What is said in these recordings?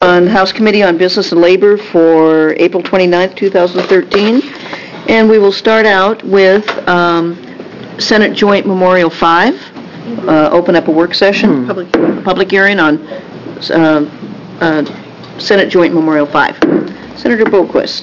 on House Committee on Business and Labor for April 29th, 2013. And we will start out with Senate Joint Memorial 5, open up a work session, public hearing on Senate Joint Memorial 5. Senator Boquist.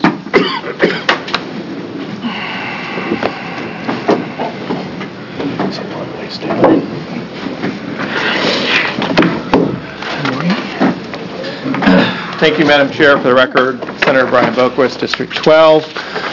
Thank you, Madam Chair. For the record, Senator Brian Boquist, District 12.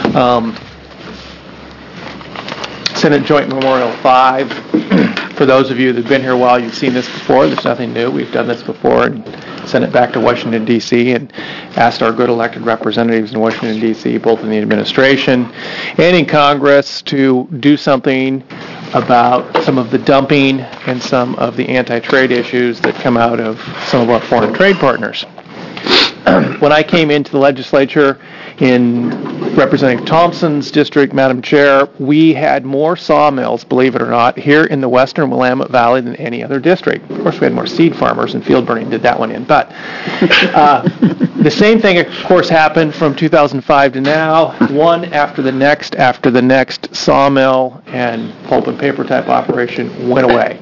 Senate Joint Memorial 5. For those of you that have been here a while, you've seen this before. There's nothing new. We've done this before and sent it back to Washington, D.C. and asked our good elected representatives in Washington, D.C., both in the administration and in Congress, to do something about some of the dumping and some of the anti-trade issues that come out of some of our foreign trade partners. When I came into the legislature in Representative Thompson's district, Madam Chair, we had more sawmills, believe it or not, here in the western Willamette Valley than any other district. Of course, we had more seed farmers, and field burning did that one in. But the same thing, of course, happened from 2005 to now, one after the next sawmill and pulp and paper type operation went away.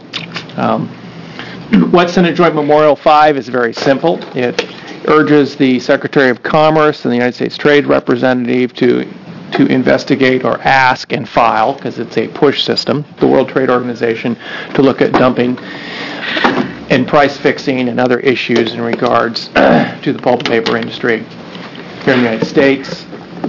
What Senate Joint Memorial 5 is very simple. It urges the Secretary of Commerce and the United States Trade Representative to investigate or ask and file, because it's a push system, the World Trade Organization, to look at dumping and price fixing and other issues in regards to the pulp and paper industry here in the United States.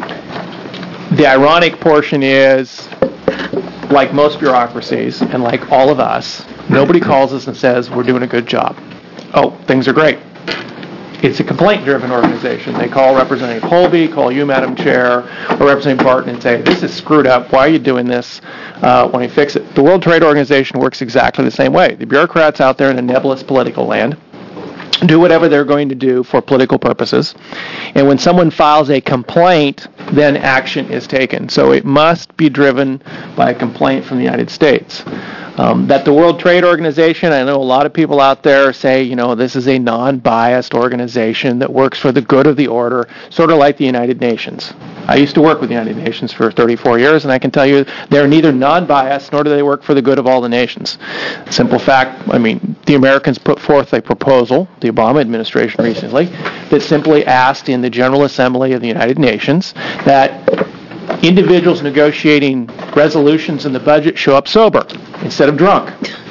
The ironic portion is, like most bureaucracies and like all of us, nobody calls us and says, we're doing a good job. Oh, things are great. It's a complaint-driven organization. They call Representative Holby, call you, Madam Chair, or Representative Barton and say, this is screwed up. Why are you doing this? Why don't you fix it? The World Trade Organization works exactly the same way. The bureaucrats out there in a nebulous political land do whatever they're going to do for political purposes. And when someone files a complaint, then action is taken. So it must be driven by a complaint from the United States. That the World Trade Organization, I know a lot of people out there say, this is a non-biased organization that works for the good of the order, sort of like the United Nations. I used to work with the United Nations for 34 years, and I can tell you they're neither non-biased nor do they work for the good of all the nations. Simple fact, the Americans put forth a proposal, the Obama administration recently, that simply asked in the General Assembly of the United Nations that individuals negotiating resolutions in the budget show up sober instead of drunk.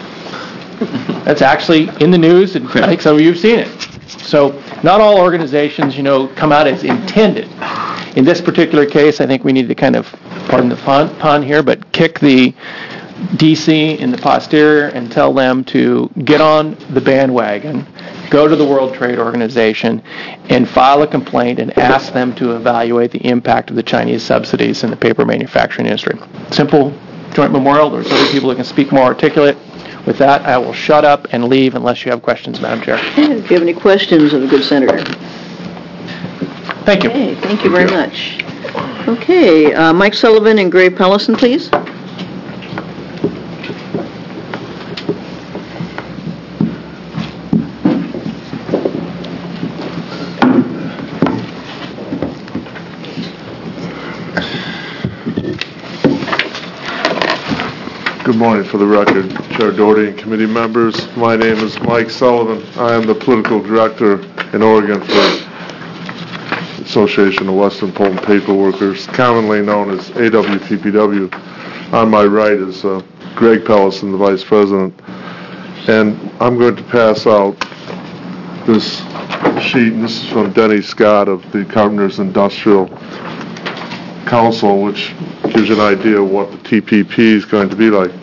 That's actually in the news, and I think some of you have seen it. So not all organizations, come out as intended. In this particular case, I think we need to kind of, pardon the pun here, but kick the DC in the posterior and tell them to get on the bandwagon, go to the World Trade Organization, and file a complaint and ask them to evaluate the impact of the Chinese subsidies in the paper manufacturing industry. Simple joint memorial. There's other people that can speak more articulate. With that, I will shut up and leave unless you have questions, Madam Chair. If you have any questions of the good senator. Thank you. Okay, thank you very much. Okay, Mike Sullivan and Gray Pellison, please. Good morning. For the record, Chair Doherty and committee members, my name is Mike Sullivan. I am the political director in Oregon for the Association of Western Pulp and Paper Workers, commonly known as AWPPW. On my right is Greg Pellison, the vice president. And I'm going to pass out this sheet, and this is from Denny Scott of the Carpenters Industrial Council, which gives you an idea of what the TPP is going to be like.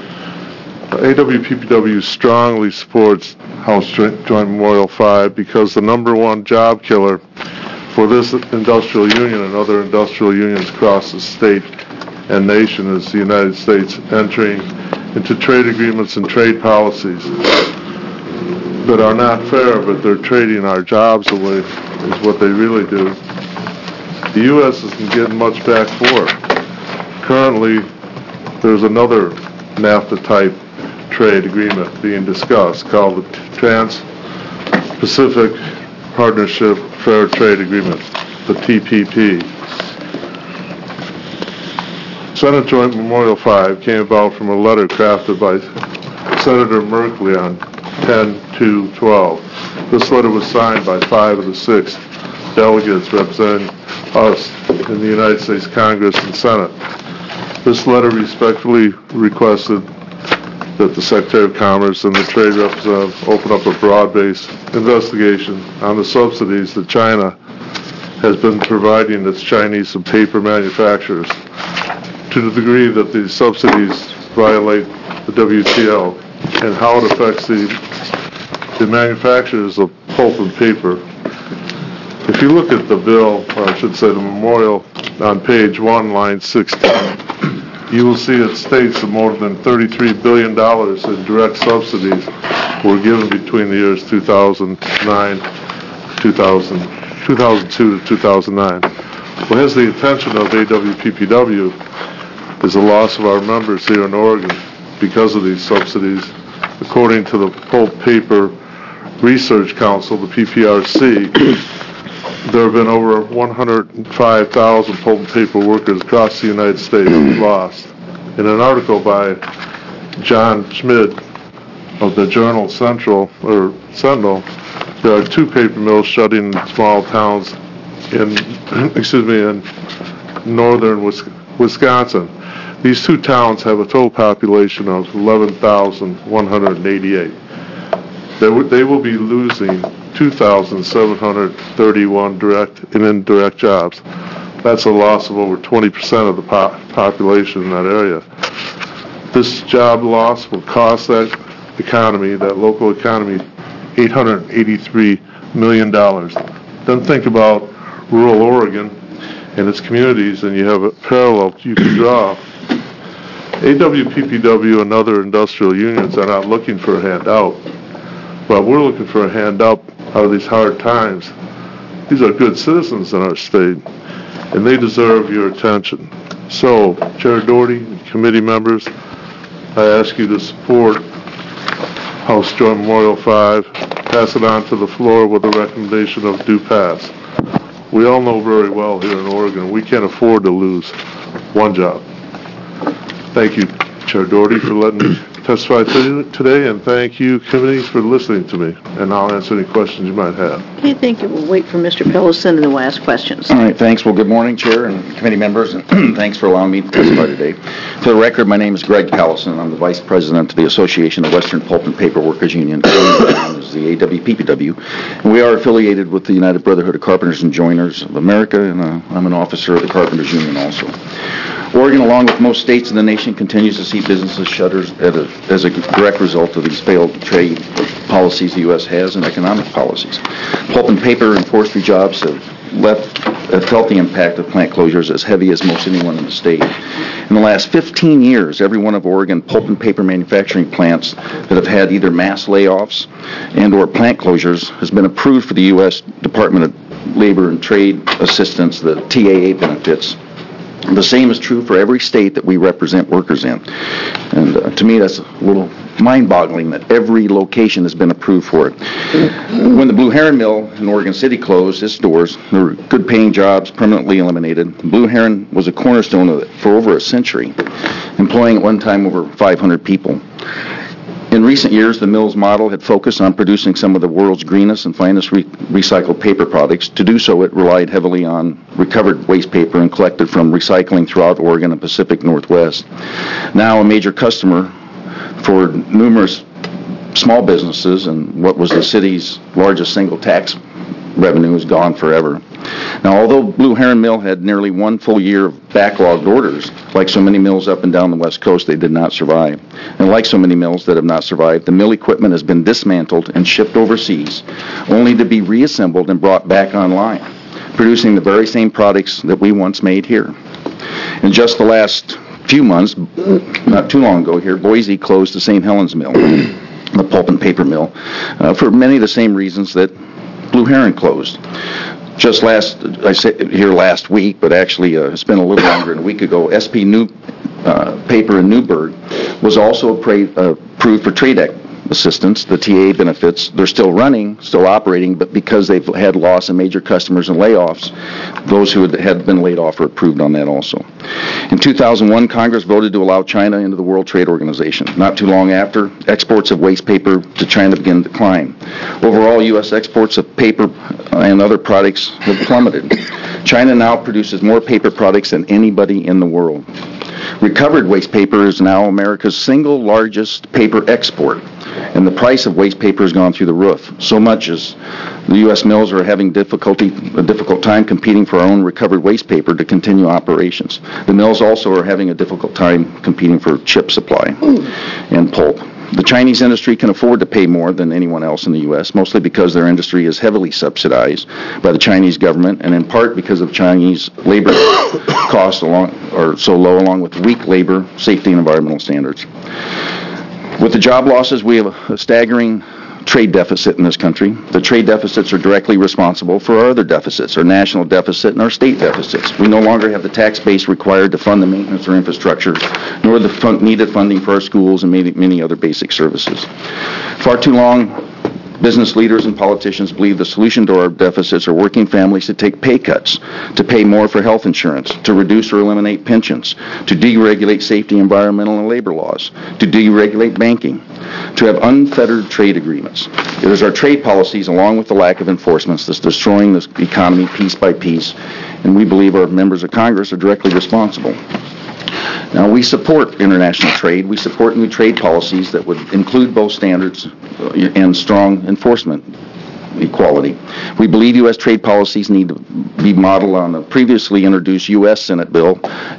AWPPW strongly supports House Joint Memorial 5 because the number one job killer for this industrial union and other industrial unions across the state and nation is the United States entering into trade agreements and trade policies that are not fair, but they're trading our jobs away is what they really do. The U.S. isn't getting much back for it. Currently, there's another NAFTA-type trade agreement being discussed called the Trans-Pacific Partnership Fair Trade Agreement, the TPP. Senate Joint Memorial 5 came about from a letter crafted by Senator Merkley on 10/2/12. This letter was signed by 5 of the 6 delegates representing us in the United States Congress and Senate. This letter respectfully requested that the Secretary of Commerce and the Trade Representative open up a broad-based investigation on the subsidies that China has been providing its Chinese and paper manufacturers to the degree that these subsidies violate the WTO and how it affects the manufacturers of pulp and paper. If you look at the bill, or I should say the memorial, on page 1, line 16, you will see it states that more than $33 billion in direct subsidies were given between the years 2002 to 2009. What has the attention of AWPPW is the loss of our members here in Oregon because of these subsidies. According to the Pulp Paper Research Council, the PPRC, there have been over 105,000 pulp and paper workers across the United States lost. In an article by John Schmid of the Journal Sentinel, there are 2 paper mills shutting in small towns in northern Wisconsin. These 2 towns have a total population of 11,188. They will be losing 2,731 direct and indirect jobs. That's a loss of over 20% of the population in that area. This job loss will cost that economy, that local economy, $883 million. Then think about rural Oregon and its communities, and you have a parallel you can draw. AWPPW and other industrial unions are not looking for a handout, but we're looking for a handout out of these hard times. These are good citizens in our state, and they deserve your attention. So, Chair Doherty, committee members, I ask you to support House Joint Memorial 5, pass it on to the floor with a recommendation of do pass. We all know very well here in Oregon, we can't afford to lose one job. Thank you, Chair Doherty, for letting me testify today, and thank you, committee, for listening to me. And I'll answer any questions you might have. Okay, thank you. We'll wait for Mr. Pellison and then we'll ask questions. All right, thanks. Well, good morning, Chair and committee members, and thanks for allowing me to testify today. For the record, my name is Greg Pellison. I'm the Vice President of the Association of Western Pulp and Paper Workers Union, known as the AWPPW, and we are affiliated with the United Brotherhood of Carpenters and Joiners of America, and I'm an officer of the Carpenters Union also. Oregon, along with most states in the nation, continues to see businesses shutter as a direct result of these failed trade policies the U.S. has and economic policies. Pulp and paper and forestry jobs have felt the impact of plant closures as heavy as most anyone in the state. In the last 15 years, every one of Oregon pulp and paper manufacturing plants that have had either mass layoffs and or plant closures has been approved for the U.S. Department of Labor and Trade Assistance, the TAA benefits. The same is true for every state that we represent workers in. And to me, that's a little mind-boggling that every location has been approved for it. When the Blue Heron Mill in Oregon City closed its doors, there were good-paying jobs permanently eliminated. Blue Heron was a cornerstone of it for over a century, employing at one time over 500 people. In recent years, the mill's model had focused on producing some of the world's greenest and finest recycled paper products. To do so, it relied heavily on recovered waste paper and collected from recycling throughout Oregon and Pacific Northwest. Now a major customer for numerous small businesses and what was the city's largest single tax revenue is gone forever. Now, although Blue Heron Mill had nearly one full year of backlogged orders, like so many mills up and down the West Coast, they did not survive. And like so many mills that have not survived, the mill equipment has been dismantled and shipped overseas, only to be reassembled and brought back online, producing the very same products that we once made here. In just the last few months, not too long ago here, Boise closed the St. Helens Mill, the pulp and paper mill, for many of the same reasons that Blue Heron closed. Just last week, but actually it's been a little longer than a week ago, SP Paper in Newburgh was also approved for trade assistance, the TA benefits, they're still running, still operating, but because they've had loss of major customers and layoffs, those who had been laid off are approved on that also. In 2001, Congress voted to allow China into the World Trade Organization. Not too long after, exports of waste paper to China began to decline. Overall, U.S. exports of paper and other products have plummeted. China now produces more paper products than anybody in the world. Recovered waste paper is now America's single largest paper export, and the price of waste paper has gone through the roof. So much as the U.S. mills are having a difficult time competing for our own recovered waste paper to continue operations. The mills also are having a difficult time competing for chip supply and pulp. The Chinese industry can afford to pay more than anyone else in the U.S., mostly because their industry is heavily subsidized by the Chinese government, and in part because of Chinese labor costs so low, along with weak labor, safety, and environmental standards. With the job losses, we have a staggering trade deficit in this country. The trade deficits are directly responsible for our other deficits, our national deficit and our state deficits. We no longer have the tax base required to fund the maintenance or infrastructure, nor the needed funding for our schools and many other basic services. Far too long, business leaders and politicians believe the solution to our deficits are working families to take pay cuts, to pay more for health insurance, to reduce or eliminate pensions, to deregulate safety, environmental, and labor laws, to deregulate banking, to have unfettered trade agreements. It is our trade policies, along with the lack of enforcement, that's destroying this economy piece by piece, and we believe our members of Congress are directly responsible. Now, we support international trade. We support new trade policies that would include both standards and strong enforcement equality. We believe U.S. trade policies need to be modeled on the previously introduced U.S. Senate Bill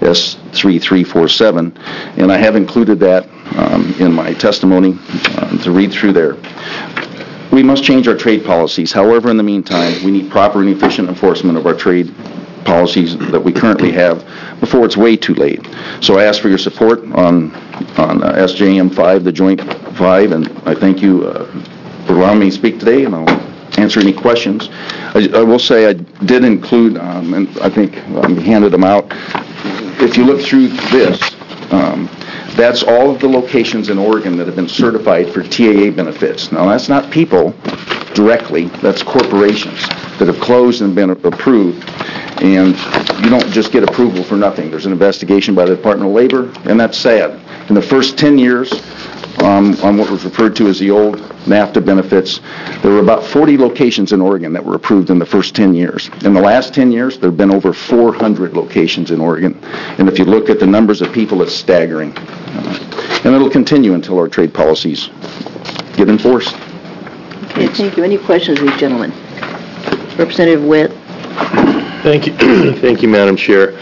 S3347, and I have included that in my testimony to read through there. We must change our trade policies. However, in the meantime, we need proper and efficient enforcement of our trade policies that we currently have before it's way too late. So I ask for your support on SJM 5, the Joint 5, and I thank you for allowing me to speak today, and I'll answer any questions. I will say I did include, and I think I handed them out, if you look through this, that's all of the locations in Oregon that have been certified for TAA benefits. Now, that's not people directly, that's corporations that have closed and been approved. And you don't just get approval for nothing. There's an investigation by the Department of Labor, and that's sad. In the first 10 years, on what was referred to as the old NAFTA benefits, there were about 40 locations in Oregon that were approved in the first 10 years. In the last 10 years, there have been over 400 locations in Oregon. And if you look at the numbers of people, it's staggering. And it'll continue until our trade policies get enforced. Okay, thank you. Any questions of these gentlemen? Representative Witt. Thank you. Thank you, Madam Chair.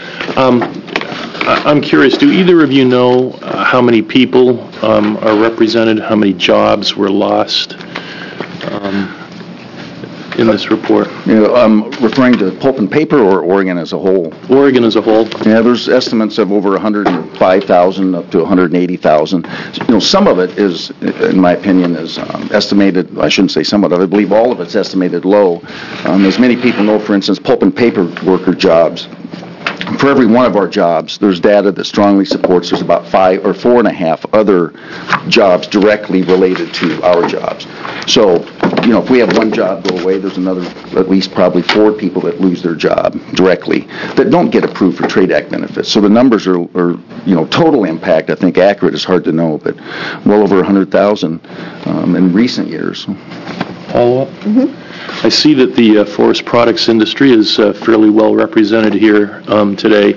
I'm curious, do either of you know how many people are represented, how many jobs were lost in this report? Referring to pulp and paper or Oregon as a whole? Oregon as a whole. Yeah, there's estimates of over 105,000 up to 180,000. Some of it is, in my opinion, is estimated, I shouldn't say some of it, I believe all of it's estimated low. As many people know, for instance, pulp and paper worker jobs, for every one of our jobs, there's data that strongly supports there's about 5 or 4.5 other jobs directly related to our jobs. So, if we have one job go away, there's another, at least probably 4 people that lose their job directly that don't get approved for Trade Act benefits. So the numbers are total impact, I think accurate is hard to know, but well over 100,000 in recent years. Follow-up? Mm-hmm. I see that the forest products industry is fairly well represented here today.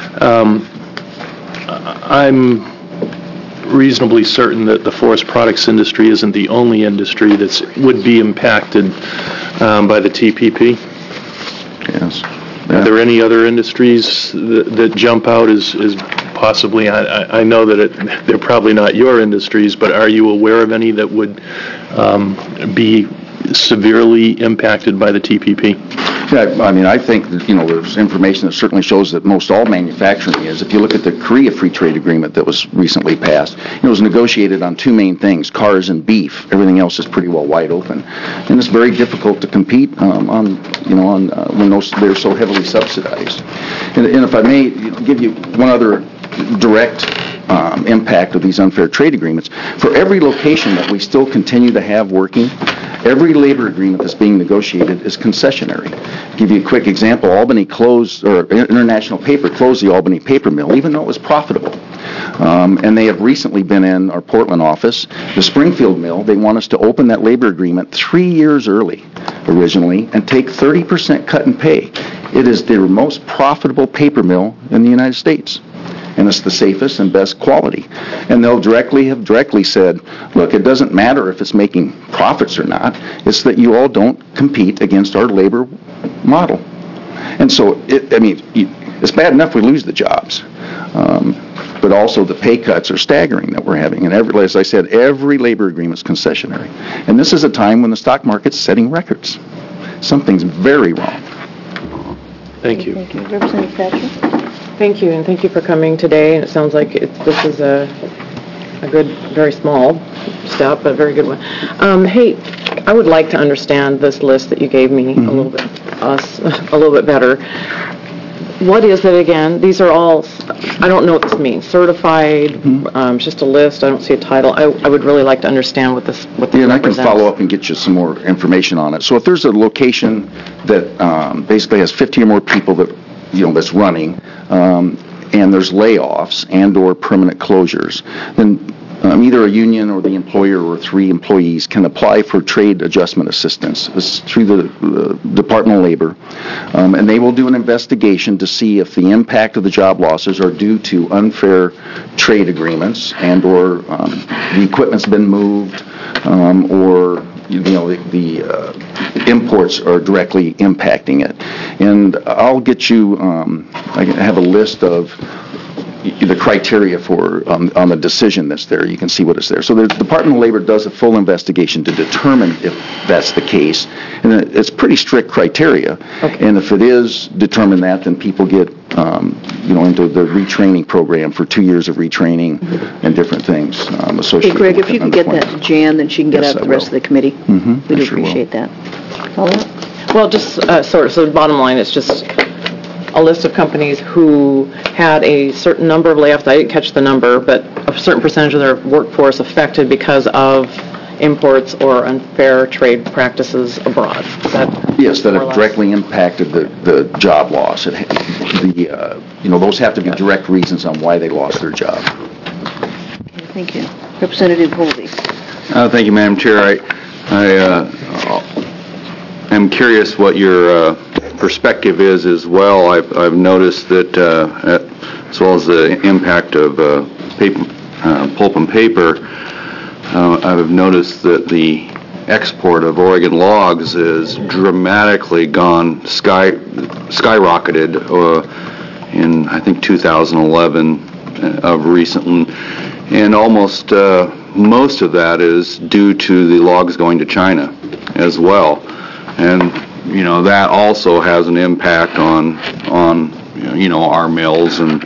I'm reasonably certain that the forest products industry isn't the only industry that would be impacted by the TPP. Yes. Are there any other industries that jump out as possibly, I know that they're probably not your industries, but are you aware of any that would be severely impacted by the TPP? Yeah, I think that, there's information that certainly shows that most all manufacturing is. If you look at the Korea Free Trade Agreement that was recently passed, it was negotiated on 2 main things, cars and beef. Everything else is pretty well wide open. And it's very difficult to compete when they're so heavily subsidized. And if I may give you one other direct impact of these unfair trade agreements. For every location that we still continue to have working, every labor agreement that's being negotiated is concessionary. Give you a quick example. Albany closed, or International Paper closed the Albany paper mill, even though it was profitable. And they have recently been in our Portland office. The Springfield mill, they want us to open that labor agreement 3 years early originally and take 30% cut in pay. It is their most profitable paper mill in the United States. And it's the safest and best quality. And they'll have directly said, look, it doesn't matter if it's making profits or not. It's that you all don't compete against our labor model. And so, it's bad enough we lose the jobs. But also the pay cuts are staggering that we're having. And as I said, every labor agreement is concessionary. And this is a time when the stock market's setting records. Something's very wrong. Thank you. Thank you. Representative Thatcher? Thank you, and thank you for coming today. And it sounds like this is a good, very small step, but a very good one. Hey, I would like to understand this list that you gave me a little bit better. What is it again? These are all, I don't know what this means. Certified, it's just a list. I don't see a title. I would really like to understand what this and I can follow up and get you some more information on it. So if there's a location that basically has 50 or more people that that's running, and there's layoffs and or permanent closures, then either a union or the employer or 3 employees can apply for trade adjustment assistance. It's through the Department of Labor, and they will do an investigation to see if the impact of the job losses are due to unfair trade agreements and or the equipment's been moved, or the imports are directly impacting it. And I'll get you, I have a list of the criteria for on the decision that's there. You can see what is there. So the Department of Labor does a full investigation to determine if that's the case. And it's pretty strict criteria. Okay. And if it is determined that, then people get into the retraining program for 2 years of retraining and different things associated. Hey, Greg, with if you could get that to Jan, then she can get Yes, out to I the rest of will. the committee. I We'd sure will. appreciate that. Follow up? Well, just so the bottom line is just a list of companies who had a certain number of layoffs. I didn't catch the number, but a certain percentage of their workforce affected because of imports or unfair trade practices abroad. Is that Yes, that more or have less? directly impacted the job loss. Those have to be direct reasons on why they lost their job. Thank you. Representative Holby. Thank you, Madam Chair. I am curious what your perspective is as well. I've noticed that, as well as the impact of pulp and paper, I've noticed that the export of Oregon logs is dramatically skyrocketed in, I think, 2011 of recent, and almost most of that is due to the logs going to China as well. And that also has an impact on our mills, and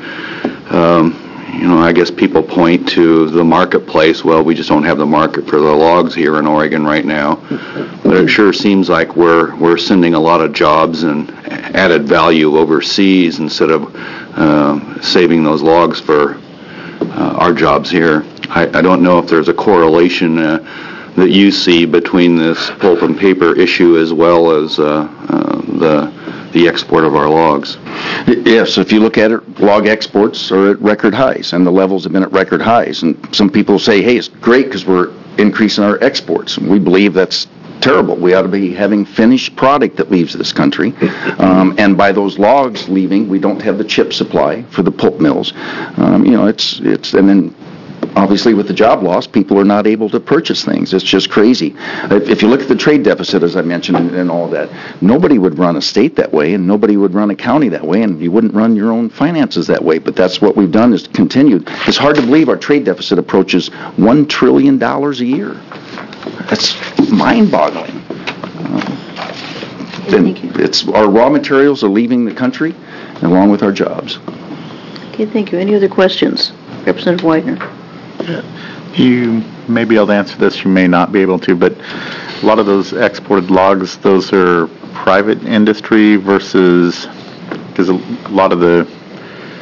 I guess people point to the marketplace. Well, we just don't have the market for the logs here in Oregon right now. But it sure seems like we're sending a lot of jobs and added value overseas instead of saving those logs for our jobs here. I don't know if there's a correlation that you see between this pulp and paper issue as well as the export of our logs. Yes, if you look at it, log exports are at record highs, and the levels have been at record highs. And some people say, hey, it's great because we're increasing our exports. And we believe that's terrible. We ought to be having finished product that leaves this country. And by those logs leaving, we don't have the chip supply for the pulp mills. And then obviously with the job loss, people are not able to purchase things. It's just crazy. If you look at the trade deficit, as I mentioned, and all that, nobody would run a state that way, and nobody would run a county that way, and you wouldn't run your own finances that way. But that's what we've done, is continued. It's hard to believe our trade deficit approaches $1 trillion a year. That's mind-boggling. Thank you. Our raw materials are leaving the country, along with our jobs. Okay, thank you. Any other questions? Representative Widener. You may be able to answer this, you may not be able to, but a lot of those exported logs, those are private industry versus, because a lot of the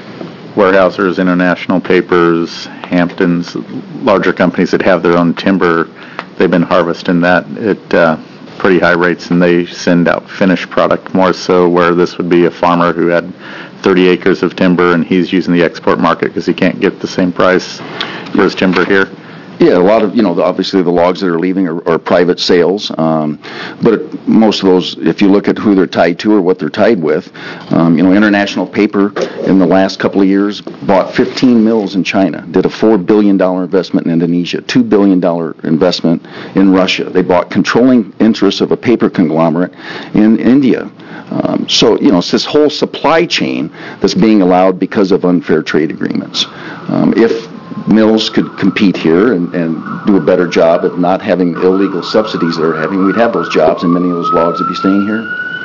Weyerhaeuser's, International Papers, Hampton's, larger companies that have their own timber, they've been harvesting that at pretty high rates, and they send out finished product more so, where this would be a farmer who had 30 acres of timber and he's using the export market because he can't get the same price for his timber here. Yeah, a lot of, obviously the logs that are leaving are private sales, but most of those, if you look at who they're tied to or what they're tied with, International Paper in the last couple of years bought 15 mills in China, did a $4 billion investment in Indonesia, $2 billion investment in Russia. They bought controlling interests of a paper conglomerate in India. So, it's this whole supply chain that's being allowed because of unfair trade agreements. If mills could compete here and do a better job of not having illegal subsidies they're having, we'd have those jobs and many of those logs would be staying here.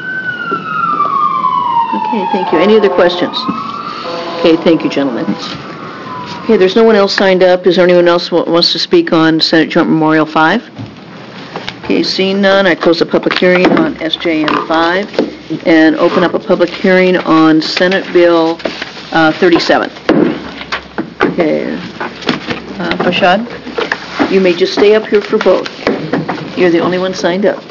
Okay, thank you. Any other questions? Okay, thank you, gentlemen. Okay, there's no one else signed up. Is there anyone else who wants to speak on Senate Joint Memorial 5? Okay, seeing none, I close the public hearing on SJM 5 and open up a public hearing on Senate Bill 37. Okay. Farshad, you may just stay up here for both. You're the only one signed up.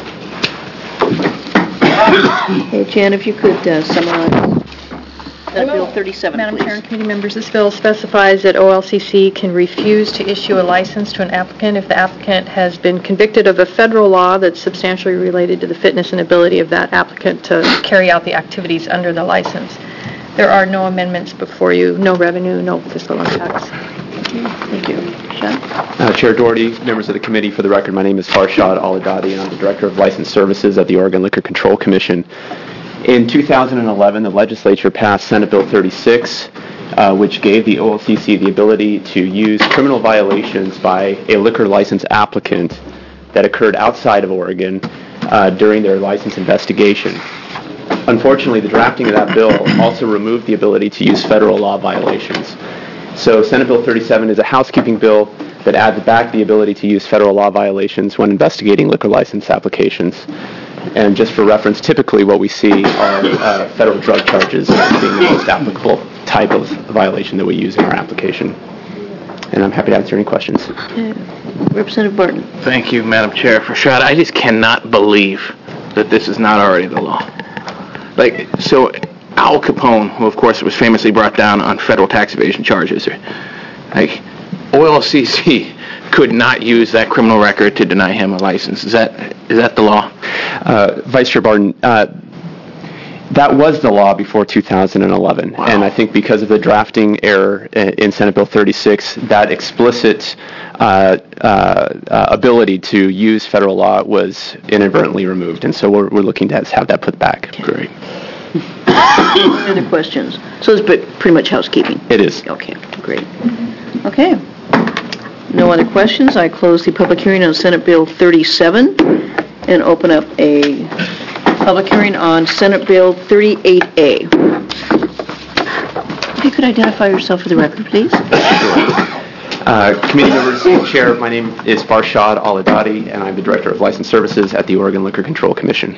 Hey, Jan, if you could summarize Senate Bill 37, Madam please. Chair and committee members, this bill specifies that OLCC can refuse to issue a license to an applicant if the applicant has been convicted of a federal law that's substantially related to the fitness and ability of that applicant to carry out the activities under the license. There are no amendments before you, no revenue, no fiscal impacts. Thank you. Sean? Chair Doherty, members of the committee, for the record, my name is Farshad Aladadi, and I'm the Director of License Services at the Oregon Liquor Control Commission. In 2011, the legislature passed Senate Bill 36, which gave the OLCC the ability to use criminal violations by a liquor license applicant that occurred outside of Oregon during their license investigation. Unfortunately, the drafting of that bill also removed the ability to use federal law violations. So Senate Bill 37 is a housekeeping bill that adds back the ability to use federal law violations when investigating liquor license applications. And just for reference, typically what we see are federal drug charges being the most applicable type of violation that we use in our application. And I'm happy to answer any questions. Okay. Representative Barton. Thank you, Madam Chair. Farshad, I just cannot believe that this is not already the law. So Al Capone, who of course was famously brought down on federal tax evasion charges, OLCC could not use that criminal record to deny him a license. Is that the law? Vice Chair Barton, that was the law before 2011. Wow. And I think because of the drafting error in Senate Bill 36, that explicit ability to use federal law was inadvertently removed. And so we're looking to have that put back. Okay. Great. Any other questions? So it's pretty much housekeeping. It is. Okay, great. Okay. No other questions. I close the public hearing on Senate Bill 37 and open up a public hearing on Senate Bill 38A. If you could identify yourself for the record, please. Committee members, Chair, my name is Farshad Aladadi, and I'm the Director of License Services at the Oregon Liquor Control Commission.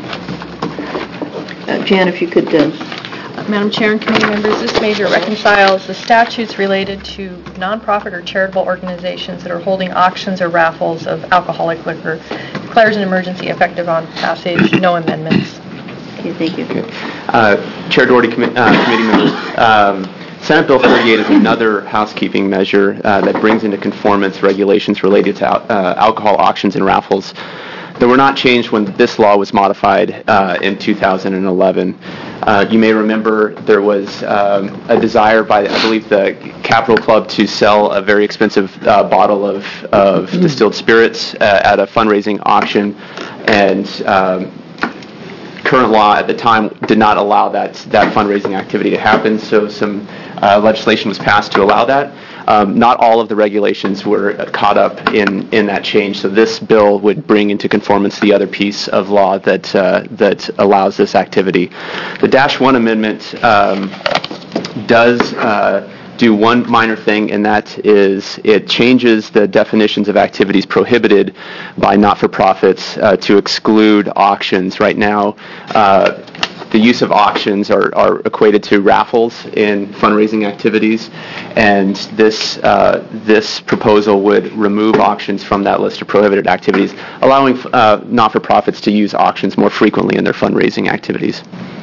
Jan, if you could... Madam Chair and committee members, this measure reconciles the statutes related to nonprofit or charitable organizations that are holding auctions or raffles of alcoholic liquor. Declares an emergency effective on passage. No amendments. Okay, thank you. Okay. Chair Doherty, committee members, Senate Bill 38 is another housekeeping measure that brings into conformance regulations related to alcohol auctions and raffles that were not changed when this law was modified in 2011. You may remember there was a desire by, I believe, the Capital Club to sell a very expensive bottle of distilled spirits at a fundraising auction, and current law at the time did not allow that fundraising activity to happen, so some legislation was passed to allow that. Not all of the regulations were caught up in that change, so this bill would bring into conformance the other piece of law that allows this activity. The -1 amendment does do one minor thing, and that is it changes the definitions of activities prohibited by not-for-profits to exclude auctions. Right now, the use of auctions are equated to raffles in fundraising activities, and this proposal would remove auctions from that list of prohibited activities, allowing not-for-profits to use auctions more frequently in their fundraising activities.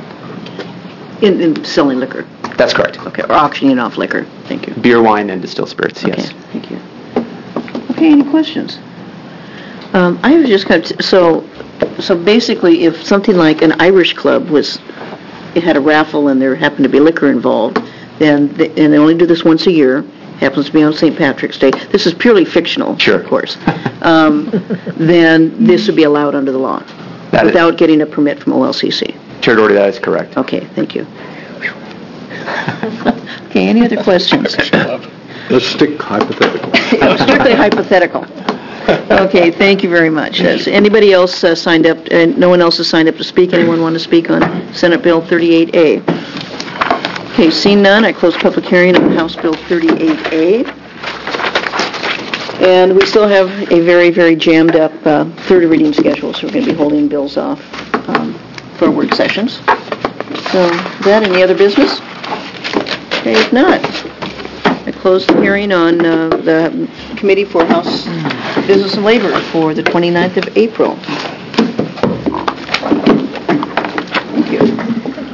In selling liquor? That's correct. Okay, or auctioning off liquor. Thank you. Beer, wine, and distilled spirits, yes. Okay, thank you. Okay, any questions? I was just kind of, so basically, if something like an Irish club it had a raffle and there happened to be liquor involved, and they only do this once a year, happens to be on St. Patrick's Day, this is purely fictional, Sure. of course, then this would be allowed under the law, without getting a permit from OLCC. Chair Doherty, that is correct. Okay, thank you. Okay, any other questions? Let's stick hypothetical. Strictly hypothetical. Okay, thank you very much. Has anybody else signed up? No one else has signed up to speak. Anyone want to speak on Senate Bill 38A? Okay, seeing none, I close public hearing on House Bill 38A. And we still have a very, very jammed up third reading schedule, so we're going to be holding bills off for work sessions. So, that, any other business? Okay, if not, I close the hearing on the Committee for House Business and Labor for the 29th of April.